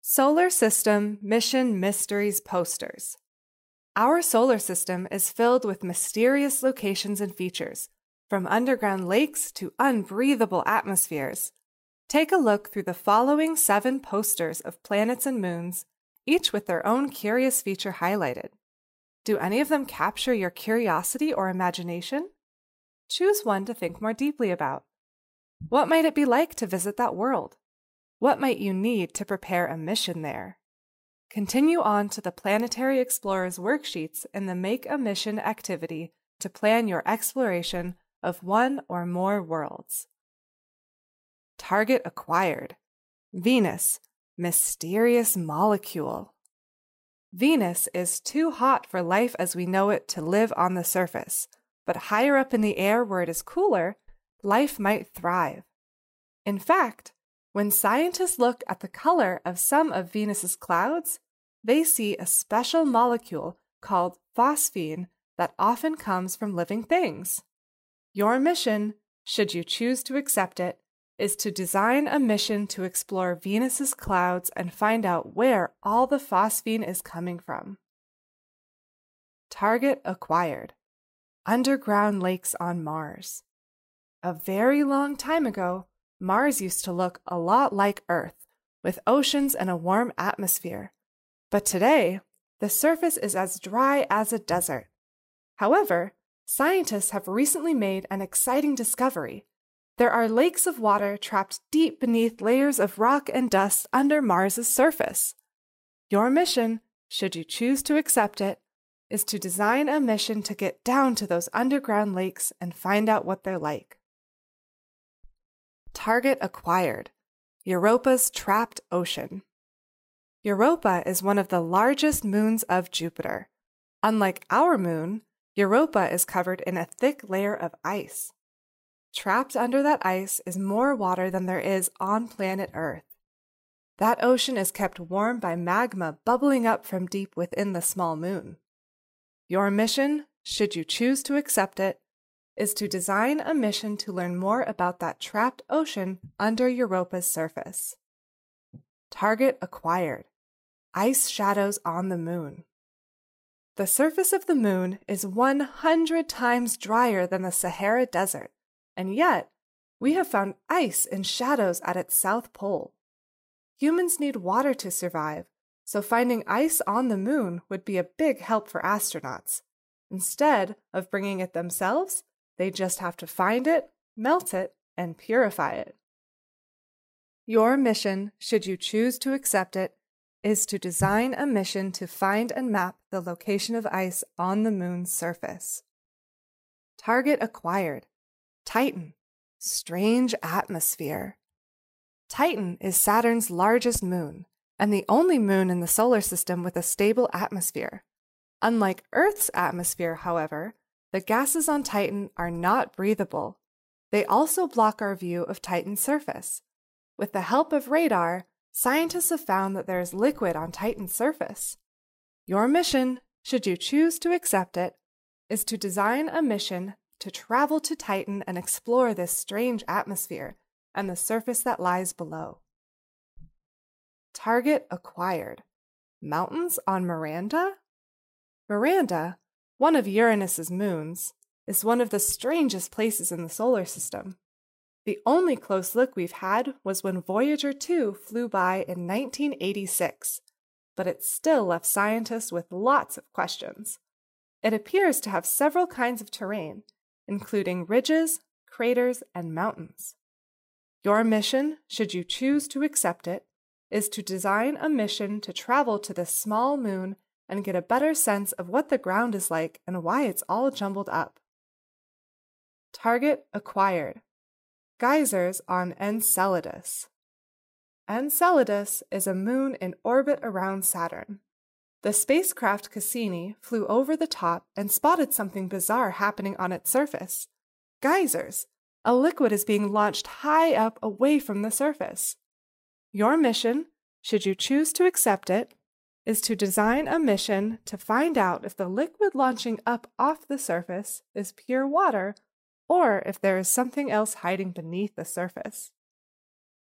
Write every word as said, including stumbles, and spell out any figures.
Solar System Mission Mysteries Posters. Our solar system is filled with mysterious locations and features, from underground lakes to unbreathable atmospheres. Take a look through the following seven posters of planets and moons, each with their own curious feature highlighted. Do any of them capture your curiosity or imagination? Choose one to think more deeply about. What might it be like to visit that world? What might you need to prepare a mission there? Continue on to the Planetary Explorers worksheets in the Make a Mission activity to plan your exploration of one or more worlds. Target acquired. Venus, mysterious molecule. Venus is too hot for life as we know it to live on the surface, but higher up in the air where it is cooler, life might thrive. In fact, when scientists look at the color of some of Venus's clouds, they see a special molecule called phosphine that often comes from living things. Your mission, should you choose to accept it, is to design a mission to explore Venus's clouds and find out where all the phosphine is coming from. Target acquired. Underground lakes on Mars. A very long time ago, Mars used to look a lot like Earth, with oceans and a warm atmosphere. But today, the surface is as dry as a desert. However, scientists have recently made an exciting discovery. There are lakes of water trapped deep beneath layers of rock and dust under Mars's surface. Your mission, should you choose to accept it, is to design a mission to get down to those underground lakes and find out what they're like. Target acquired. Europa's trapped ocean. Europa is one of the largest moons of Jupiter. Unlike our moon, Europa is covered in a thick layer of ice. Trapped under that ice is more water than there is on planet Earth. That ocean is kept warm by magma bubbling up from deep within the small moon. Your mission, should you choose to accept it, is to design a mission to learn more about that trapped ocean under Europa's surface. Target acquired. Ice shadows on the moon. The surface of the moon is one hundred times drier than the Sahara Desert, and yet we have found ice and shadows at its south pole. Humans need water to survive, so finding ice on the moon would be a big help for astronauts. Instead of bringing it themselves, they just have to find it, melt it, and purify it. Your mission, should you choose to accept it, is to design a mission to find and map the location of ice on the moon's surface. Target acquired. Titan, strange atmosphere. Titan is Saturn's largest moon, and the only moon in the solar system with a stable atmosphere. Unlike Earth's atmosphere, however, the gases on Titan are not breathable. They also block our view of Titan's surface. With the help of radar, scientists have found that there is liquid on Titan's surface. Your mission, should you choose to accept it, is to design a mission to travel to Titan and explore this strange atmosphere and the surface that lies below. Target acquired. Mountains on Miranda? Miranda, one of Uranus's moons, is one of the strangest places in the solar system. The only close look we've had was when Voyager two flew by in nineteen eighty-six, but it still left scientists with lots of questions. It appears to have several kinds of terrain, including ridges, craters, and mountains. Your mission, should you choose to accept it, is to design a mission to travel to this small moon and get a better sense of what the ground is like and why it's all jumbled up. Target acquired. Geysers on Enceladus. Enceladus is a moon in orbit around Saturn. The spacecraft Cassini flew over the top and spotted something bizarre happening on its surface. Geysers. A liquid is being launched high up away from the surface. Your mission, should you choose to accept it, is to design a mission to find out if the liquid launching up off the surface is pure water or if there is something else hiding beneath the surface.